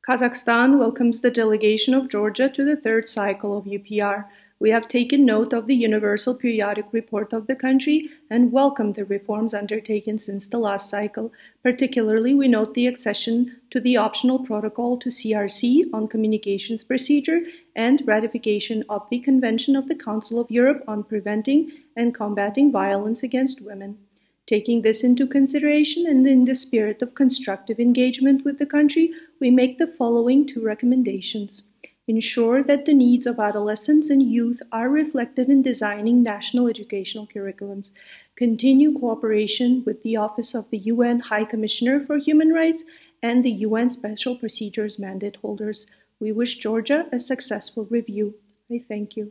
Kazakhstan welcomes the delegation of Georgia to the third cycle of UPR. We have taken note of the Universal Periodic Report of the country and welcome the reforms undertaken since the last cycle. Particularly, we note the accession to the optional protocol to CRC on communications procedure and ratification of the Convention of the Council of Europe on preventing and combating violence against women. Taking this into consideration and in the spirit of constructive engagement with the country, we make the following two recommendations. Ensure that the needs of adolescents and youth are reflected in designing national educational curriculums. Continue cooperation with the Office of the UN High Commissioner for Human Rights and the UN Special Procedures Mandate holders. We wish Georgia a successful review. I thank you.